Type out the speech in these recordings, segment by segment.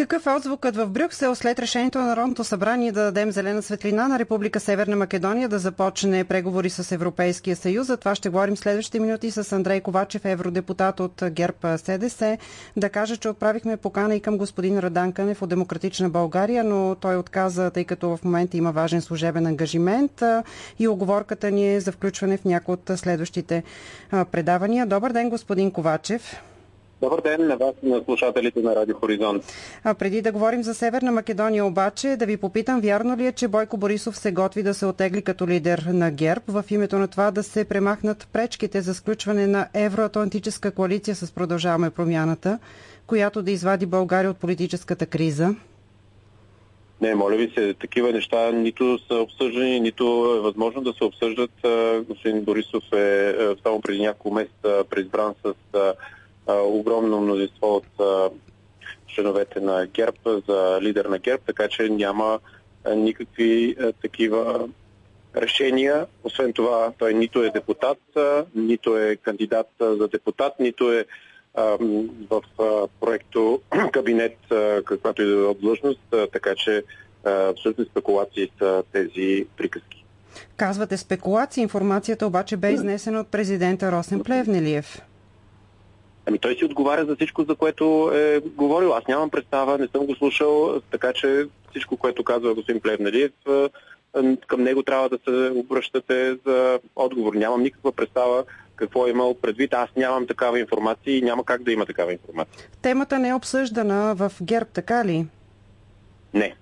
Какъв е отзвукът в Брюксел след решението на Народното събрание да дадем зелена светлина на Република Северна Македония да започне преговори с Европейския съюз? За това ще говорим следващите минути с Андрей Ковачев, евродепутат от ГЕРБ СДС. Да кажа, че отправихме покана и към господин Радан Кънев от Демократична България, но той отказа, тъй като в момента има важен служебен ангажимент и уговорката ни е за включване в някои от следващите предавания. Добър ден, господин Ковачев. Добър ден на вас и на слушателите на Радио Хоризонт. Преди да говорим за Северна Македония обаче, да ви попитам, вярно ли е, че Бойко Борисов се готви да се оттегли като лидер на ГЕРБ в името на това да се премахнат пречките за сключване на евроатлантическа коалиция с Продължаваме промяната, която да извади България от политическата криза? Не, моля ви се, такива неща нито са обсъждани, нито е възможно да се обсъждат. Господин Борисов е само преди няколко месеца преизбран с огромно мнозинство от членовете на ГЕРБ за лидер на ГЕРБ, така че няма никакви такива решения. Освен това, той нито е депутат, нито е кандидат за депутат, нито е в проекто кабинет, каквато и да е длъжност, така че абсолютно спекулации са тези приказки. Казвате спекулации, информацията обаче бе изнесена от президента Росен Плевнелиев. Той си отговаря за всичко, за което е говорил. Аз нямам представа, не съм го слушал, така че всичко, което казва господин Плевнелиев, към него трябва да се обръщате за отговор. Нямам никаква представа какво е имал предвид. Аз нямам такава информация и няма как да има такава информация. Темата не е обсъждана в ГЕРБ, така ли? Не.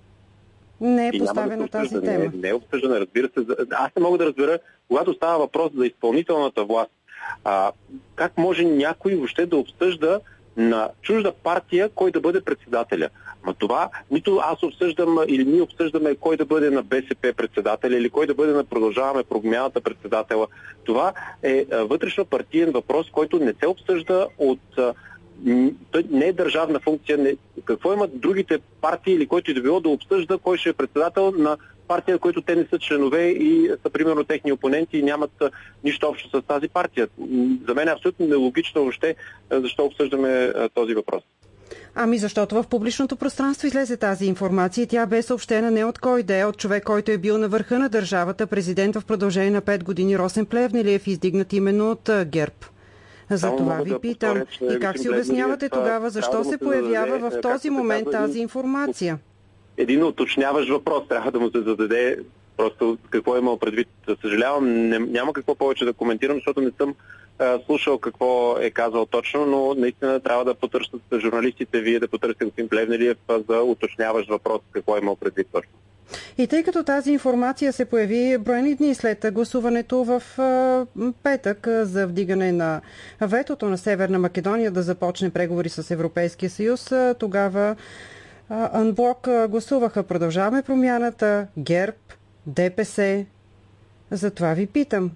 Не е поставена тази тема. Не е обсъждана, разбира се. Аз не мога да разбера, когато става въпрос за изпълнителната власт, как може някой въобще да обсъжда на чужда партия кой да бъде председателя? Ма това нито аз обсъждам или ние обсъждаме кой да бъде на БСП председателя или кой да бъде на Продължаваме промяната председателя. Това е вътрешно партиен въпрос, който не се обсъжда от... Той не е държавна функция. Не... Какво имат другите партии или който и да било да обсъжда кой ще е председател на партия, които те не са членове и са примерно техни опоненти и нямат нищо общо с тази партия. За мен е абсолютно нелогично въобще защо обсъждаме този въпрос. Защото в публичното пространство излезе тази информация и тя бе съобщена не от кой да е, от човек, който е бил на върха на държавата, президент в продължение на 5 години Росен Плевнелиев, издигнат именно от ГЕРБ. За това ви питам. И как си обяснявате тогава, защо се появява в този момент тази информация? Един уточняващ въпрос трябва да му се зададе просто какво е имал предвид. Съжалявам, няма какво повече да коментирам, защото не съм слушал какво е казал точно, но наистина трябва да потърсят журналистите, вие да потърсите господин Плевнелиев за уточняващ въпрос какво е имал предвид точно. И тъй като тази информация се появи броени дни след гласуването в петък за вдигане на ветото на Северна Македония да започне преговори с Европейския съюз, тогава анблок гласуваха Продължаваме промяната, ГЕРБ, ДПС. Затова ви питам.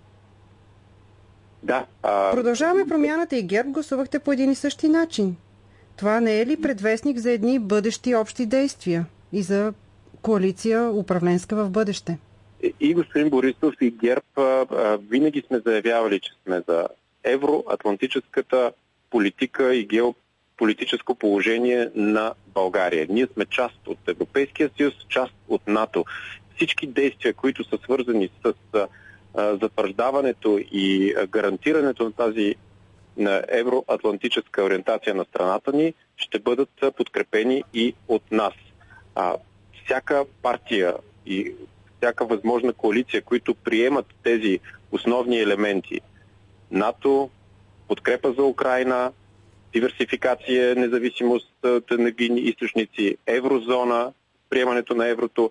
Да. Продължаваме промяната и ГЕРБ гласувахте по един и същи начин. Това не е ли предвестник за едни бъдещи общи действия и за коалиция управленска в бъдеще? И господин Борисов, и ГЕРБ винаги сме заявявали, че сме за евроатлантическата политика и геополитическо положение на България. Ние сме част от Европейския съюз, част от НАТО. Всички действия, които са свързани с затвърждаването и гарантирането на тази на евроатлантическа ориентация на страната ни, ще бъдат подкрепени и от нас. Всяка партия и всяка възможна коалиция, които приемат тези основни елементи, НАТО, подкрепа за Украйна, диверсификация, независимост от енергийни източници, еврозона, приемането на еврото,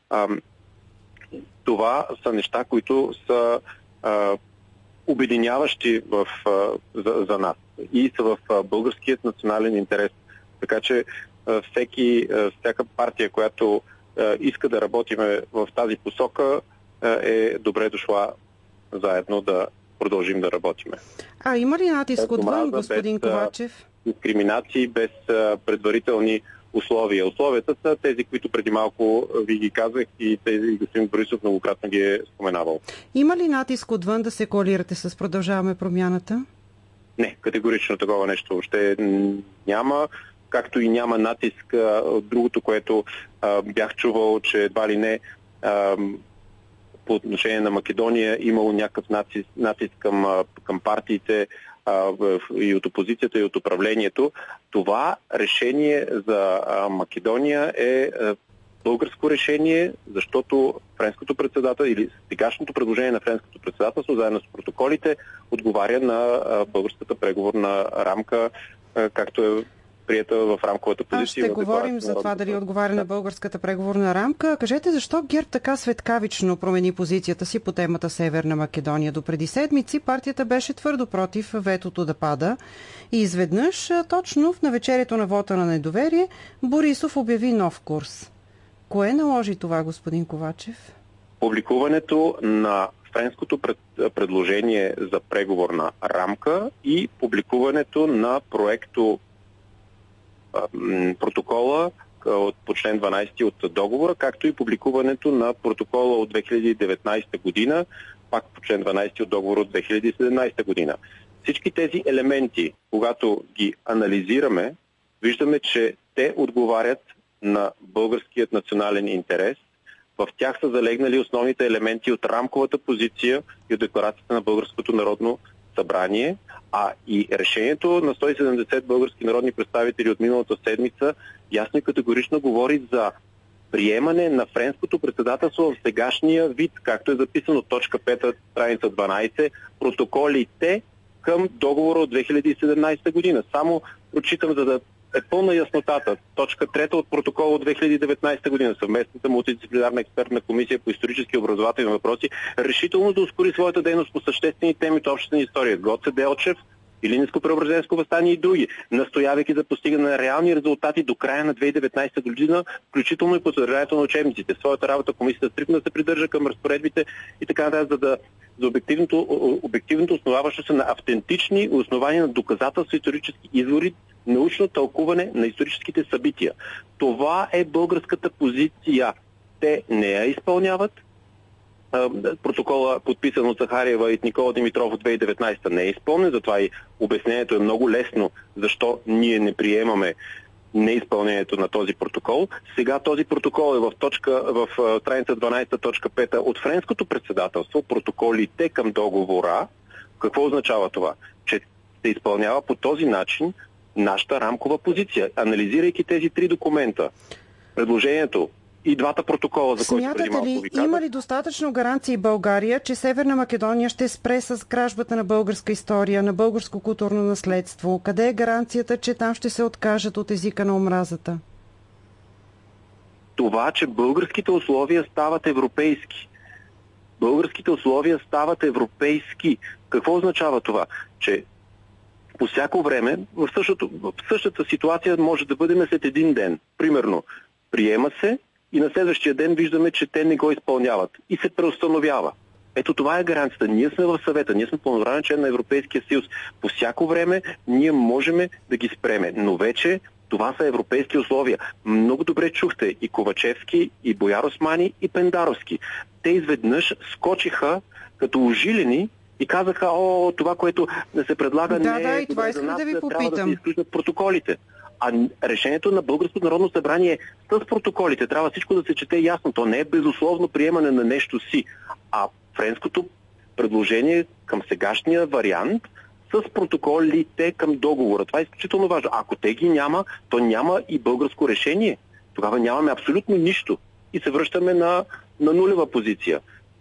това са неща, които са обединяващи за нас и са в българският национален интерес. Така че всяка партия, която иска да работиме в тази посока, е добре дошла заедно да продължим да работиме. Има ли натиск отвън, господин Ковачев? Дискриминации, без предварителни условия. Условията са тези, които преди малко ви ги казах и тези господин Борисов многократно ги е споменавал. Има ли натиск отвън да се коалирате с Продължаваме промяната? Не, категорично такова нещо въобще няма. както и няма натиск. Другото, което бях чувал, че едва ли не по отношение на Македония имало някакъв натиск към партиите и от опозицията, и от управлението. Това решение за Македония е българско решение, защото френското председателство или сегашното предложение на френското председателство, заедно с протоколите, отговаря на българската преговорна рамка, както е приета в рамковата позиция. Ще говорим за това дали отговаря на българската преговорна рамка. Кажете, защо ГЕРБ така светкавично промени позицията си по темата Северна Македония? Допреди седмици партията беше твърдо против ветото да пада и изведнъж, точно в навечерието на вота на недоверие, Борисов обяви нов курс. Кое наложи това, господин Ковачев? Публикуването на френското предложение за преговорна рамка и публикуването на проекто протокола по член 12 от договора, както и публикуването на протокола от 2019 година, пак по член 12 от договора от 2017 година. Всички тези елементи, когато ги анализираме, виждаме, че те отговарят на българският национален интерес. В тях са залегнали основните елементи от рамковата позиция и от декларацията на Българското народно събрание, а и решението на 170 български народни представители от миналата седмица ясно и категорично говори за приемане на френското председателство в сегашния вид, както е записано точка 5, страница 12, протоколите към договора от 2017 година. Само прочитам, за да е пълна яснотата. Точка 3 от протокола от 2019 година. Съвместната мултидисциплинарна експертна комисия по исторически и образователни въпроси решително да ускори своята дейност по съществени теми от общата ни история. Гоце Делчев, Илинденско-Преображенско въстание и други, настоявайки за постигане на реални резултати до края на 2019 година, включително и по съдържанието на учебниците. Своята работа комисията стриктно се придържа към разпоредбите и така нататък, за обективното основаващо се на автентични основания на доказателства, исторически извори, научно тълкуване на историческите събития. Това е българската позиция. Те не я изпълняват. Протокола, подписан от Захариева и Никола Димитров от 2019 не е изпълнен, затова и обяснението е много лесно, защо ние не приемаме неизпълнението на този протокол. Сега този протокол е в страница 12, точка 5 от френското председателство, протоколите към договора. Какво означава това? Че се изпълнява по този начин нашата рамкова позиция. Анализирайки тези три документа, предложението и двата протокола, за които преди малко ви казах. Има ли достатъчно гаранции България, че Северна Македония ще спре с кражбата на българска история, на българско културно наследство? Къде е гаранцията, че там ще се откажат от езика на омразата? Това, че българските условия стават европейски. Българските условия стават европейски. Какво означава това? Че по всяко време, в същата ситуация може да бъдем след един ден. Примерно, приема се и на следващия ден виждаме, че те не го изпълняват. И се преустановява. Ето това е гаранцията. Ние сме в съвета, ние сме пълноправен член на Европейския съюз. По всяко време ние можем да ги спреме. Но вече това са европейски условия. Много добре чухте и Ковачевски, и Бояр Османи, и Пендаровски. Те изведнъж скочиха като ужилени и казаха, това, което се предлага не е и това искам да ви попитам. Трябва да се изключат протоколите. А решението на Българското народно събрание е с протоколите. Трябва всичко да се чете ясно. То не е безусловно приемане на нещо си. А френското предложение към сегашния вариант с протоколите към договора. Това е изключително важно. Ако те ги няма, то няма и българско решение. Тогава нямаме абсолютно нищо. И се връщаме на нулева позиция.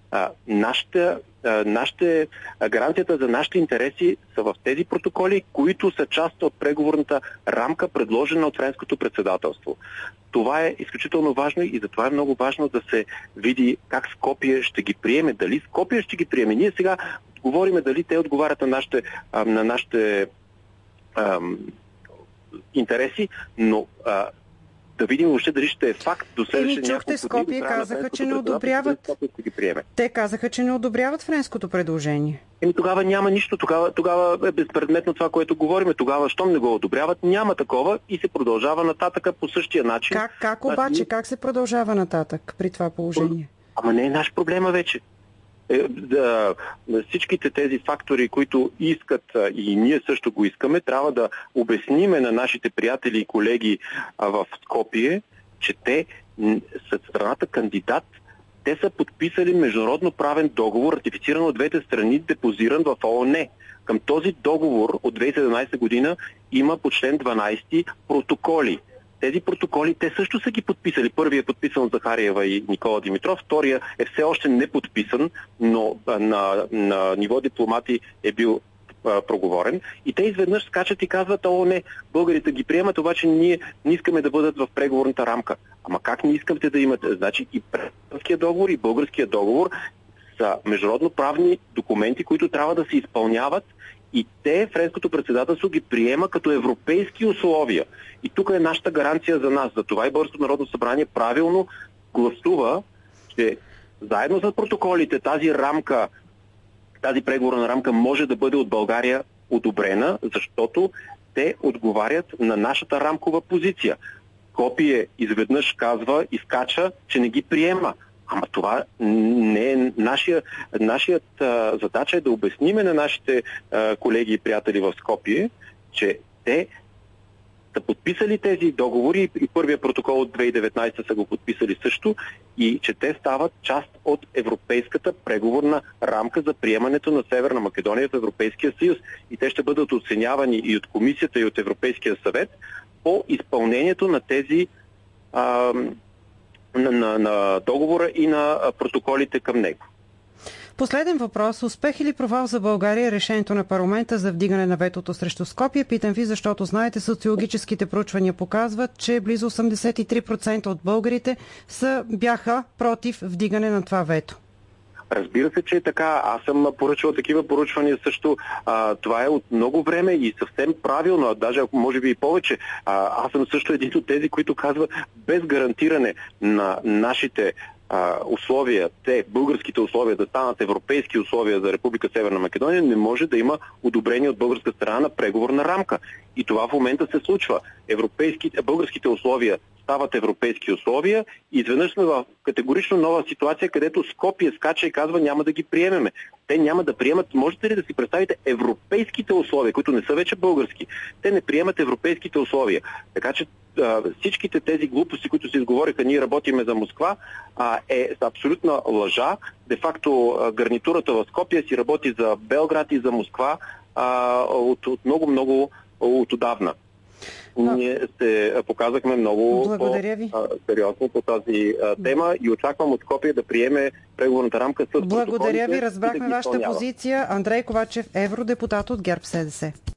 Гаранцията за нашите интереси са в тези протоколи, които са част от преговорната рамка, предложена от френското председателство. Това е изключително важно и затова е много важно да се види как Скопие ще ги приеме, дали Скопие ще ги приеме. Ние сега говорим дали те отговарят на нашите интереси, но да видим въобще дали ще е факт до следващия няколко чухте, Скопие казаха, че не одобряват. Те казаха, че не одобряват френското предложение. Тогава няма нищо. Тогава е безпредметно това, което говорим. Тогава, щом не го одобряват, няма такова и се продължава нататък по същия начин. Как обаче? Как се продължава нататък при това положение? Ама не е наш проблема вече. всичките тези фактори, които искат и ние също го искаме, трябва да обясниме на нашите приятели и колеги в Скопие, че те са страната кандидат. Те са подписали международно правен договор, ратифициран от двете страни, депозиран в ООН. Към този договор от 2017 година има по член 12 протоколи. Тези протоколи те също са ги подписали. Първият е подписан от Захариева и Никола Димитров, втория е все още не подписан, но на ниво дипломати е бил проговорен. И те изведнъж скачат и казват: о, не, българите ги приемат, обаче ние не искаме да бъдат в преговорната рамка. Ама как не искате да имате? Значи и преговорския договор, и българския договор са международно правни документи, които трябва да се изпълняват, и те, френското председателство, ги приема като европейски условия. И тук е нашата гаранция за нас. Затова и Българското народно събрание правилно гласува, че заедно с протоколите тази преговорна рамка може да бъде от България одобрена, защото те отговарят на нашата рамкова позиция. Скопие изведнъж казва и скача, че не ги приема. Ама това не е нашият задача е да обясниме на нашите колеги и приятели в Скопие, че те са подписали тези договори и първия протокол от 2019 са го подписали също, и че те стават част от европейската преговорна рамка за приемането на Северна Македония в Европейския съюз. И те ще бъдат оценявани и от Комисията, и от Европейския съвет по изпълнението на тези на договора и на протоколите към него. Последен въпрос. Успех или провал за България решението на парламента за вдигане на ветото срещу Скопие? Питам ви, защото знаете, социологическите проучвания показват, че близо 83% от българите бяха против вдигане на това вето. Разбира се, че е така. Аз съм поръчал такива поручвания също. Това е от много време и съвсем правилно, даже може би и повече. Аз съм също един от тези, които казват, без гарантиране на нашите условия, българските условия да станат европейски условия за Република Северна Македония, не може да има одобрение от българска страна на преговорна рамка. И това в момента се случва. Българските условия стават европейски условия и изведнъж сме в категорично нова ситуация, където Скопие скача и казва: няма да ги приемеме. Те няма да приемат. Можете ли да си представите европейските условия, които не са вече български? Те не приемат европейските условия. Така че всичките тези глупости, които се изговориха, ние работиме за Москва, е абсолютна лъжа. Де факто гарнитурата в Скопие си работи за Белград и за Москва от много отдавна. Ние се показахме много сериозно по тази тема и очаквам от Скопие да приеме преговорната рамка с... Благодаря ви, разбрахме вашата позиция. Андрей Ковачев, евродепутат от ГЕРБ СДС.